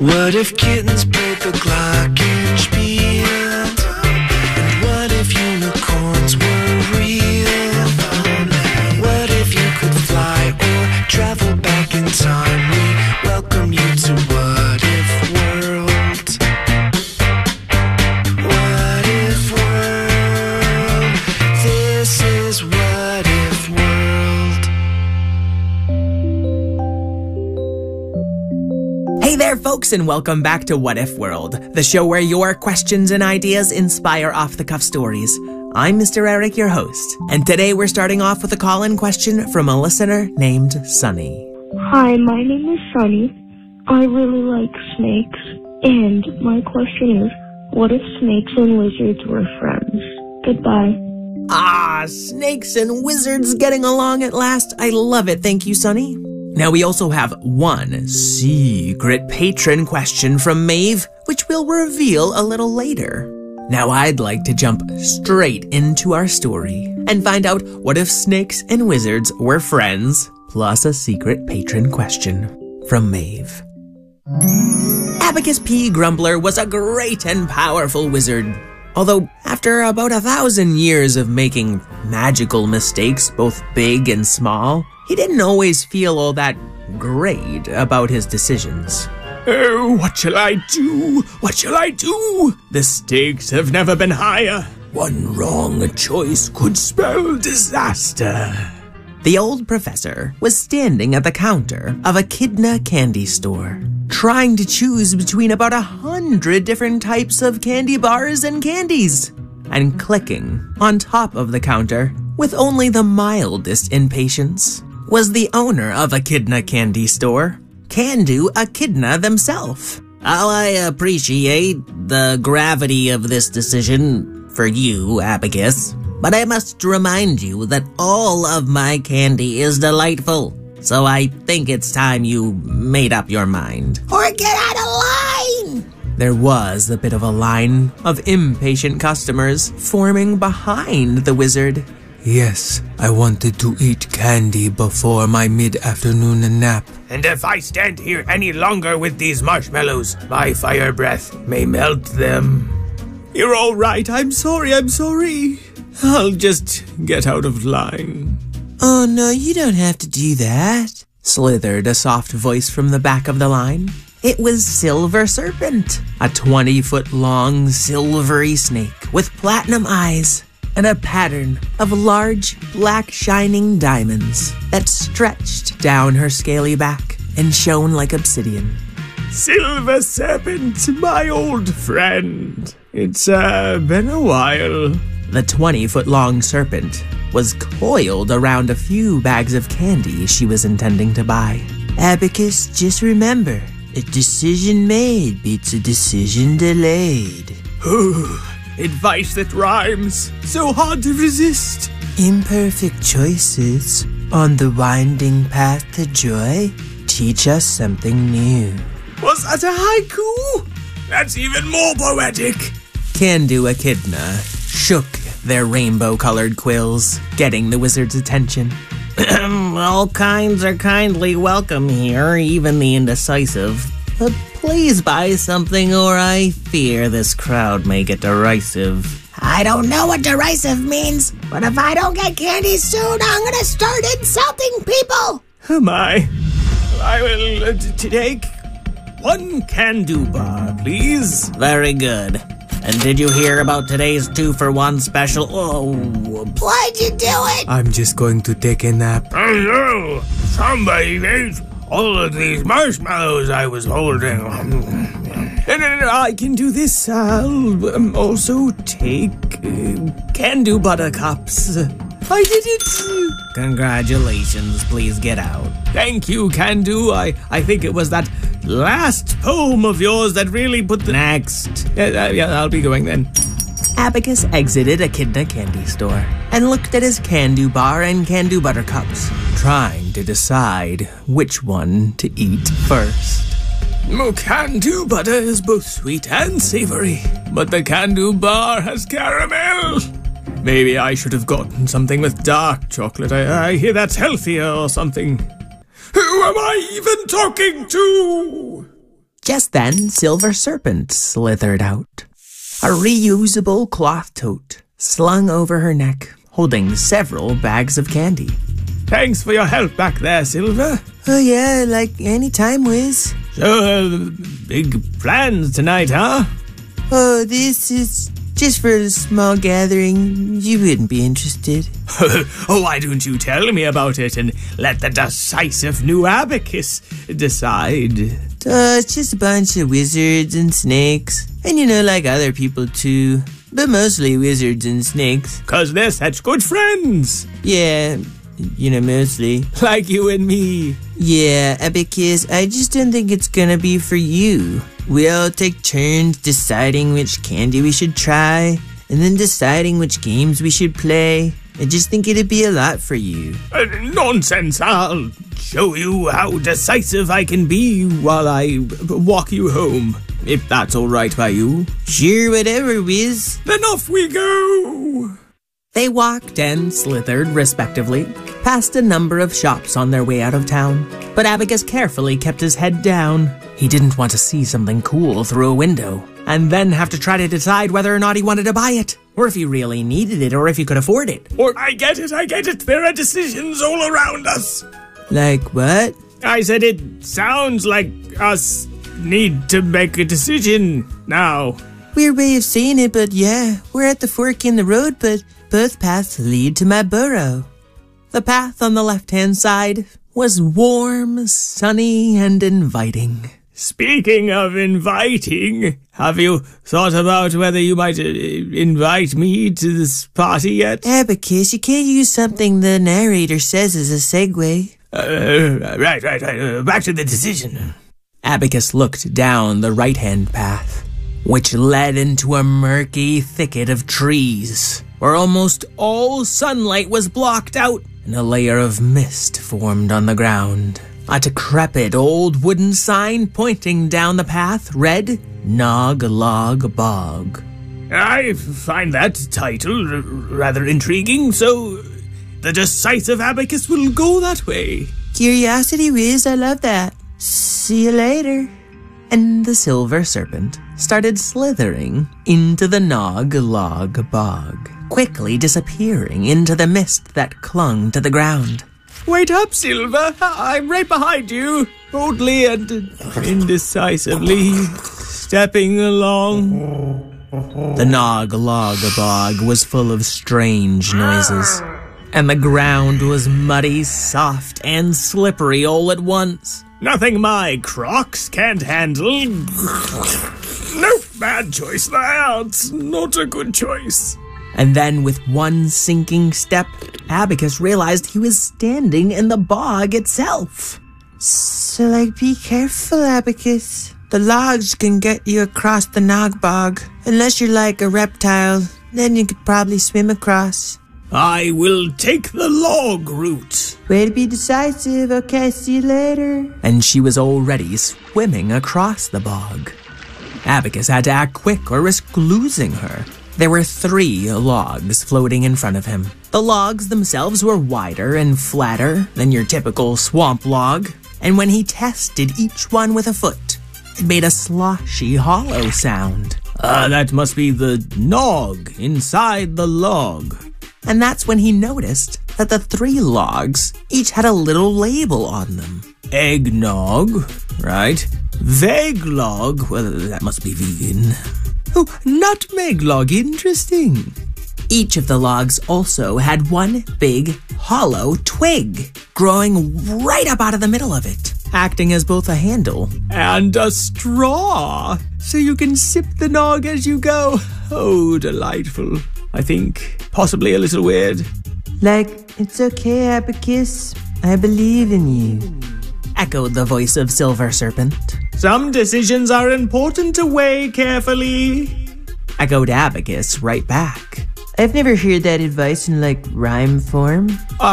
What if kittens played the glockenspiel? And what if unicorns were real? What if you could fly or travel back in time? We welcome you to What If World. What If World? This is What If World. Hey there, folks, and welcome back to What If World, the show where your questions and ideas inspire off-the-cuff stories. I'm Mr. Eric, your host, and today we're starting off with a call-in question from a listener named Sunny. Hi, my name is Sunny. I really like snakes, and my question is, what if snakes and lizards were friends? Goodbye. Ah, snakes and wizards getting along at last. I love it. Thank you, Sunny. Now, we also have one secret patron question from Maeve, which we'll reveal a little later. Now, I'd like to jump straight into our story and find out what if snakes and wizards were friends, plus a secret patron question from Maeve. Abacus P. Grumbler was a great and powerful wizard. Although, after about 1,000 years of making magical mistakes, both big and small, he didn't always feel all that great about his decisions. Oh, what shall I do? What shall I do? The stakes have never been higher. One wrong choice could spell disaster. The old professor was standing at the counter of a Echidna candy store, trying to choose between about 100 different types of candy bars and candies, and clicking on top of the counter with only the mildest impatience was the owner of Echidna Candy Store, Candu Echidna themselves. Oh, I appreciate the gravity of this decision for you, Abacus, but I must remind you that all of my candy is delightful, so I think it's time you made up your mind. Or get out of line! There was a bit of a line of impatient customers forming behind the wizard. Yes, I wanted to eat candy before my mid-afternoon nap. And if I stand here any longer with these marshmallows, my fire breath may melt them. You're all right. I'm sorry. I'll just get out of line. Oh, no, you don't have to do that, slithered a soft voice from the back of the line. It was Silver Serpent, a 20-foot-long silvery snake with platinum eyes and a pattern of large, black, shining diamonds that stretched down her scaly back and shone like obsidian. Silver Serpent, my old friend. It's been a while. The 20-foot-long serpent was coiled around a few bags of candy she was intending to buy. Abacus, just remember, a decision made beats a decision delayed. Advice that rhymes. So hard to resist. Imperfect choices on the winding path to joy teach us something new. Was that a haiku? That's even more poetic. Candu Echidna shook their rainbow-colored quills, getting the wizard's attention. All kinds are kindly welcome here, even the indecisive. But please buy something or I fear this crowd may get derisive. I don't know what derisive means, but if I don't get candy soon, I'm gonna start insulting people. Oh my. I will take one Candu bar, please. Very good. And did you hear about today's 2-for-1 special? Oh, whoops. Why'd you do it? I'm just going to take a nap. Hello! Somebody ate all of these marshmallows I was holding. No, I can do this. I'll also take Candu Buttercups. I did it! Congratulations, please get out. Thank you, Candu. I think it was that last poem of yours that really put the... Next. Yeah, I'll be going then. Abacus exited Echidna Candy Store and looked at his Candu Bar and Candu Buttercups, trying to decide which one to eat first. Candu butter is both sweet and savory, but the Candu bar has caramel. Maybe I should have gotten something with dark chocolate. I hear that's healthier or something. Who am I even talking to? Just then, Silver Serpent slithered out. A reusable cloth tote slung over her neck, holding several bags of candy. Thanks for your help back there, Silver. Oh yeah, like any time, Wiz. So, big plans tonight, huh? Oh, this is just for a small gathering. You wouldn't be interested. Oh, why don't you tell me about it and let the decisive new Abacus decide? It's just a bunch of wizards and snakes. And like other people too. But mostly wizards and snakes. 'Cause they're such good friends. Yeah, mostly. Like you and me. Yeah, Abacus, I just don't think it's gonna be for you. We all take turns deciding which candy we should try, and then deciding which games we should play. I just think it'd be a lot for you. Nonsense. I'll show you how decisive I can be while I walk you home, if that's all right by you. Sure, whatever, Wiz. Then off we go. They walked and slithered, respectively, past a number of shops on their way out of town. But Abacus carefully kept his head down. He didn't want to see something cool through a window, and then have to try to decide whether or not he wanted to buy it, or if he really needed it, or if he could afford it. Or I get it. There are decisions all around us. Like what? I said it sounds like us need to make a decision now. Weird way of saying it, but yeah, we're at the fork in the road, but both paths lead to my burrow. The path on the left-hand side was warm, sunny, and inviting. Speaking of inviting, have you thought about whether you might invite me to this party yet? Abacus, you can't use something the narrator says as a segue. Right. Back to the decision. Abacus looked down the right-hand path, which led into a murky thicket of trees, where almost all sunlight was blocked out and a layer of mist formed on the ground. A decrepit old wooden sign pointing down the path read, Nog Log Bog. I find that title rather intriguing, so the decisive Abacus will go that way. Curiosity, Wiz, I love that. See you later. And the Silver Serpent started slithering into the Nog Log Bog, quickly disappearing into the mist that clung to the ground. Wait up, Silver. I'm right behind you, boldly and indecisively stepping along. The Nog Log Bog was full of strange noises, and the ground was muddy, soft, and slippery all at once. Nothing my Crocs can't handle. Nope, bad choice. That's not a good choice. And then with one sinking step, Abacus realized he was standing in the bog itself. So, be careful, Abacus. The logs can get you across the Nog Bog. Unless you're like a reptile, then you could probably swim across. I will take the log route. Way to be decisive. Okay, see you later. And she was already swimming across the bog. Abacus had to act quick or risk losing her. There were 3 logs floating in front of him. The logs themselves were wider and flatter than your typical swamp log, and when he tested each one with a foot, it made a sloshy, hollow sound. That must be the nog inside the log. And that's when he noticed that the 3 logs each had a little label on them. Eggnog, right? Veglog, well, that must be vegan. Oh, nutmeg log, interesting. Each of the logs also had one big, hollow twig growing right up out of the middle of it, acting as both a handle and a straw, so you can sip the nog as you go. Oh, delightful. I think possibly a little weird. It's okay, Abacus. I believe in you, echoed the voice of Silver Serpent. Some decisions are important to weigh carefully, echoed Abacus right back. I've never heard that advice in, rhyme form.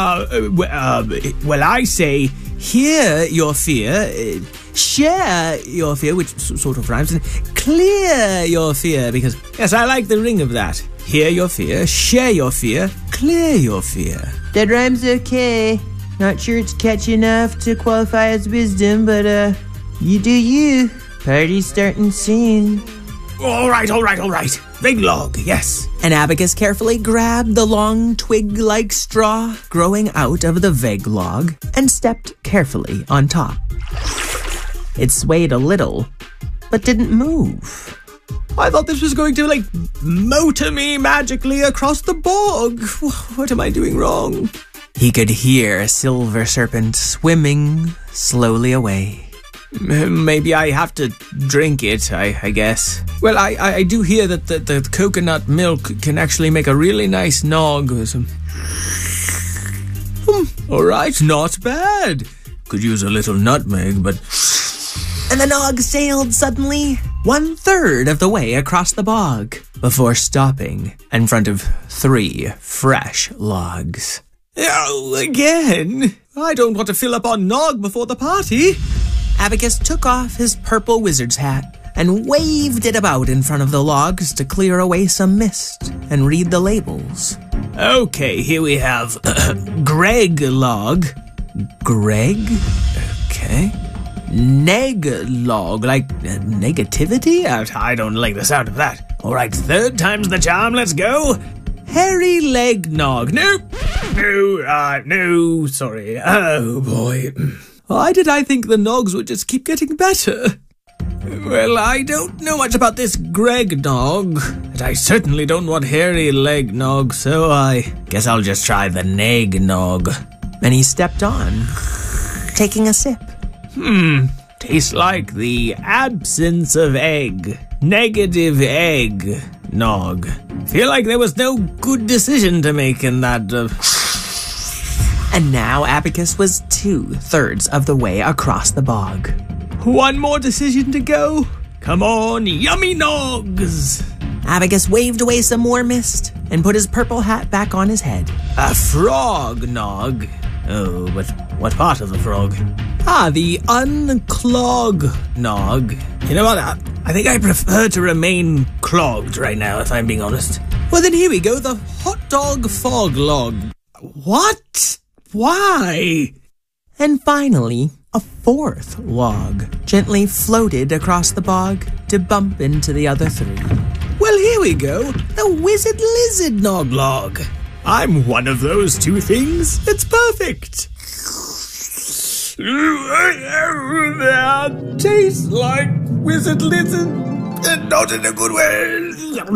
Well, I say, hear your fear, share your fear, which sort of rhymes, and clear your fear, because, yes, I like the ring of that. Hear your fear, share your fear, clear your fear. That rhyme's okay. Not sure it's catchy enough to qualify as wisdom, but, you do you. Party's starting soon. All right. Big log, yes. And Abacus carefully grabbed the long twig-like straw growing out of the vague log and stepped carefully on top. It swayed a little, but didn't move. I thought this was going to, motor me magically across the bog. What am I doing wrong? He could hear Silver Serpent swimming slowly away. Maybe I have to drink it, I guess. Well, I do hear that the coconut milk can actually make a really nice nog. All right, not bad. Could use a little nutmeg, but... And the nog sailed suddenly 1/3 of the way across the bog before stopping in front of 3 fresh logs. Oh, again? I don't want to fill up on nog before the party. Abacus took off his purple wizard's hat and waved it about in front of the logs to clear away some mist and read the labels. Okay, here we have Greg log. Greg? Okay. Neg log, like negativity? I don't like the sound of that. All right, 3rd time's the charm, let's go. Hairy leg nog. No, sorry. Oh, boy. Why did I think the nogs would just keep getting better? Well, I don't know much about this Greg nog, but I certainly don't want hairy leg nog, so I guess I'll just try the neg nog. And he stepped on, taking a sip. Tastes like the absence of egg. Negative egg nog. Feel like there was no good decision to make in that. And now Abacus was 2/3 of the way across the bog. One more decision to go. Come on, yummy nogs. Abacus waved away some more mist and put his purple hat back on his head. A frog nog. Oh, but what part of the frog? The unclog nog. You know what? I think I prefer to remain clogged right now, if I'm being honest. Well, then here we go. The hot dog fog log. What? Why? And finally, a 4th log gently floated across the bog to bump into the other 3. Well, here we go. The wizard lizard nog log. I'm one of those 2 things. It's perfect. That tastes like wizard lizard, and not in a good way.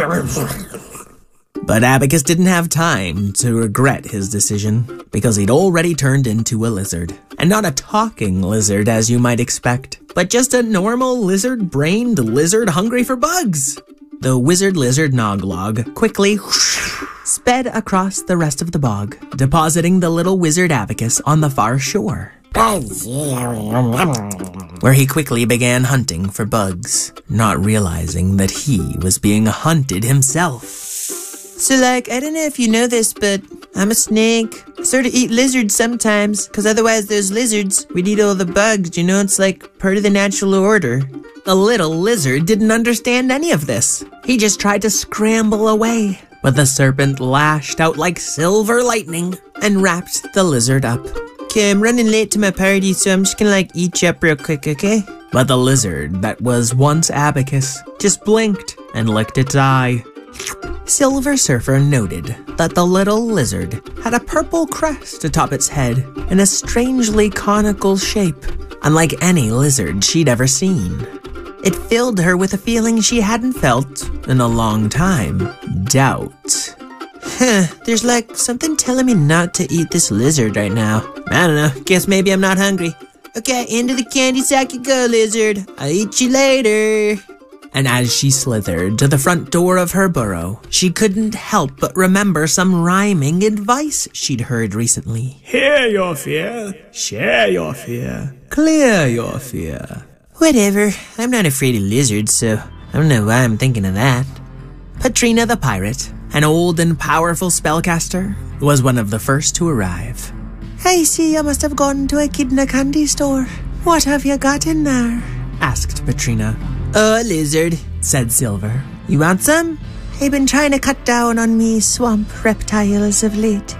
But Abacus didn't have time to regret his decision, because he'd already turned into a lizard. And not a talking lizard, as you might expect, but just a normal lizard-brained lizard hungry for bugs. The wizard lizard noglog quickly sped across the rest of the bog, depositing the little wizard Abacus on the far shore, where he quickly began hunting for bugs, not realizing that he was being hunted himself. So, I don't know if you know this, but I'm a snake. I sort of eat lizards sometimes, because otherwise those lizards, we'd eat all the bugs, it's like part of the natural order. The little lizard didn't understand any of this. He just tried to scramble away, but the serpent lashed out like silver lightning and wrapped the lizard up. Okay, I'm running late to my party, so I'm just gonna eat you up real quick, okay? But the lizard that was once Abacus just blinked and licked its eye. Silver Surfer noted that the little lizard had a purple crest atop its head in a strangely conical shape, unlike any lizard she'd ever seen. It filled her with a feeling she hadn't felt in a long time: doubt. There's something telling me not to eat this lizard right now. I don't know, guess maybe I'm not hungry. Okay, into the candy sack you go, lizard. I'll eat you later. And as she slithered to the front door of her burrow, she couldn't help but remember some rhyming advice she'd heard recently. Hear your fear, share your fear, clear your fear. Whatever, I'm not afraid of lizards, so I don't know why I'm thinking of that. Patrina the pirate, an old and powerful spellcaster, was one of the first to arrive. I see you must have gone to a kid in a candy store. What have you got in there? Asked Patrina. A lizard, said Silver. You want some? I've been trying to cut down on me swamp reptiles of late.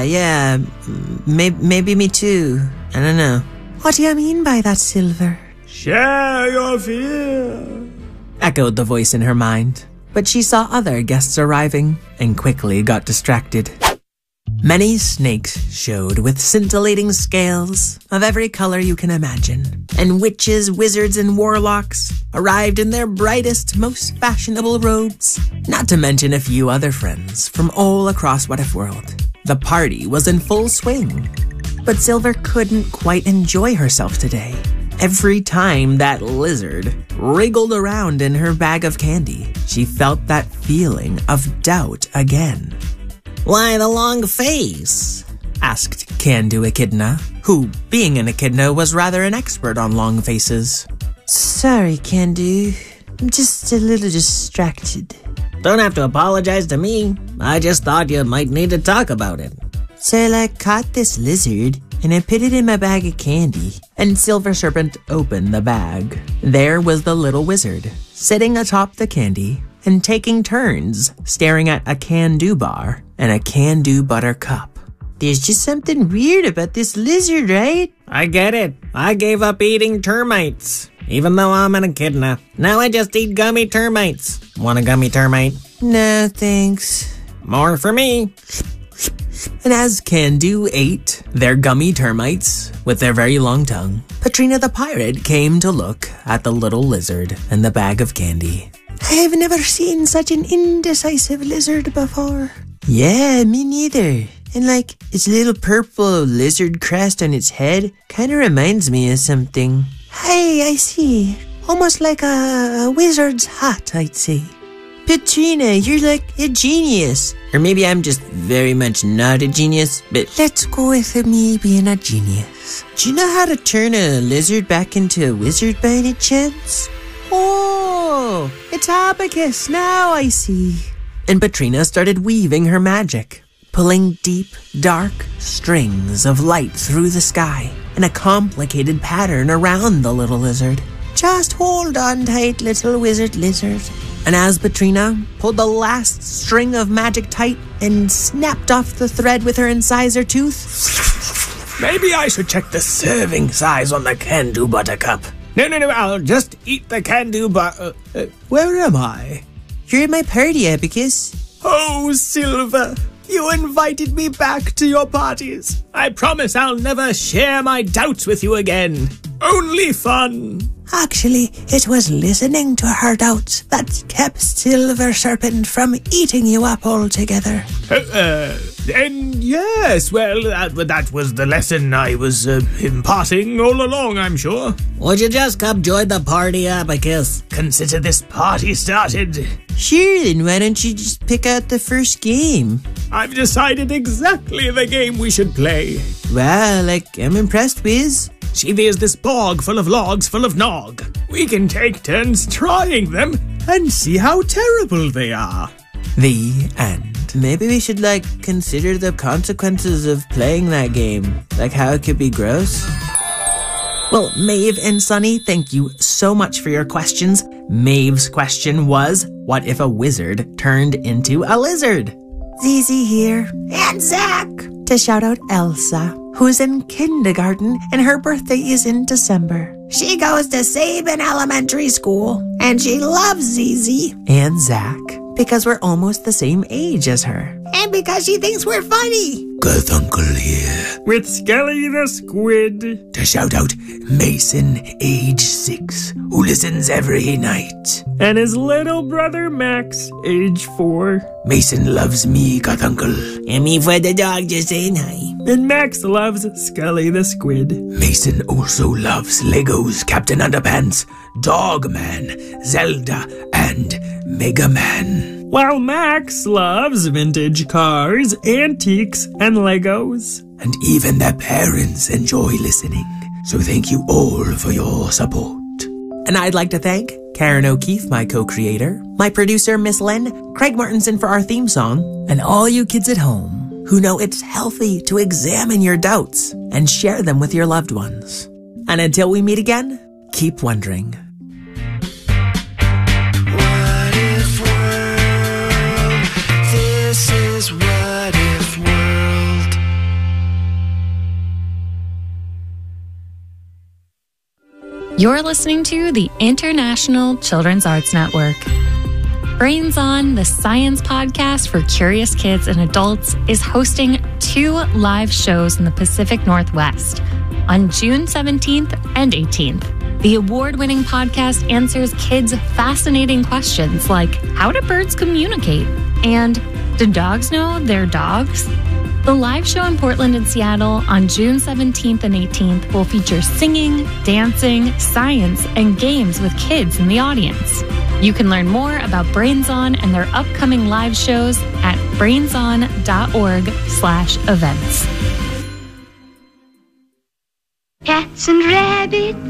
Yeah, maybe me too. I don't know. What do you mean by that, Silver? Share your fear, echoed the voice in her mind. But she saw other guests arriving and quickly got distracted. Many snakes showed with scintillating scales of every color you can imagine, and witches, wizards, and warlocks arrived in their brightest, most fashionable robes, not to mention a few other friends from all across What If World. The party was in full swing, but Silver couldn't quite enjoy herself today. Every time that lizard wriggled around in her bag of candy, she felt that feeling of doubt again. Why the long face? Asked Can-Do Echidna, who, being an echidna, was rather an expert on long faces. Sorry, Can-Do. I'm just a little distracted. Don't have to apologize to me. I just thought you might need to talk about it. So I caught this lizard, and I put it in my bag of candy. And Silver Serpent opened the bag. There was the little wizard, sitting atop the candy and taking turns staring at a Can-Do bar and a Can-Do butter cup. There's just something weird about this lizard, right? I get it. I gave up eating termites, even though I'm an echidna. Now I just eat gummy termites. Want a gummy termite? No, thanks. More for me. And as Can-Do ate their gummy termites with their very long tongue, Patrina the pirate came to look at the little lizard and the bag of candy. I've never seen such an indecisive lizard before. Yeah, me neither. And its little purple lizard crest on its head kind of reminds me of something. Hey, I see. Almost like a wizard's hat, I'd say. Patrina, you're like a genius. Or maybe I'm just very much not a genius, but let's go with me being a genius. Do you know how to turn a lizard back into a wizard by any chance? Oh, it's abacus, now I see. And Patrina started weaving her magic, pulling deep, dark strings of light through the sky in a complicated pattern around the little lizard. Just hold on tight, little wizard lizard. And as Patrina pulled the last string of magic tight and snapped off the thread with her incisor tooth. Maybe I should check the serving size on the Can-Do buttercup. No, I'll just eat the Can-Do where am I? You're at my party, Abacus. Oh, Silver, you invited me back to your parties. I promise I'll never share my doubts with you again. Only fun. Actually, it was listening to her doubts that kept Silver Serpent from eating you up altogether. And yes, well, that was the lesson I was imparting all along, I'm sure. Would you just come join the party, Abacus? Consider this party started. Sure, then why don't you just pick out the first game? I've decided exactly the game we should play. Wow, I'm impressed, Wiz. See, there's this bog full of logs full of nog. We can take turns trying them and see how terrible they are. The end. Maybe we should, consider the consequences of playing that game. How it could be gross. Well, Maeve and Sunny, thank you so much for your questions. Maeve's question was, what if a wizard turned into a lizard? Zizi here. And Zach. To shout out Elsa, who's in kindergarten and her birthday is in December. She goes to Sabin Elementary School and she loves Zizi. And Zach, because we're almost the same age as her. And because she thinks we're funny. Garfunkel here. With Skelly the Squid. To shout out Mason, age 6, who listens every night. And his little brother Max, age 4. Mason loves me, Garfunkel. And me for the dog just saying hi. And Max loves Skelly the Squid. Mason also loves Legos, Captain Underpants, Dogman, Zelda, and Mega Man. While Max loves vintage cars, antiques, and Legos. And even their parents enjoy listening. So thank you all for your support. And I'd like to thank Karen O'Keefe, my co-creator, my producer, Miss Len, Craig Martinson for our theme song, and all you kids at home who know it's healthy to examine your doubts and share them with your loved ones. And until we meet again, keep wondering. What if world? This is What If World. You're listening to the International Children's Arts Network. Brains On, the science podcast for curious kids and adults, is hosting 2 live shows in the Pacific Northwest on June 17th and 18th. The award-winning podcast answers kids' fascinating questions like, how do birds communicate? And do dogs know they're dogs? The live show in Portland and Seattle on June 17th and 18th will feature singing, dancing, science, and games with kids in the audience. You can learn more about Brains On and their upcoming live shows at brainson.org/events. Cats and rabbits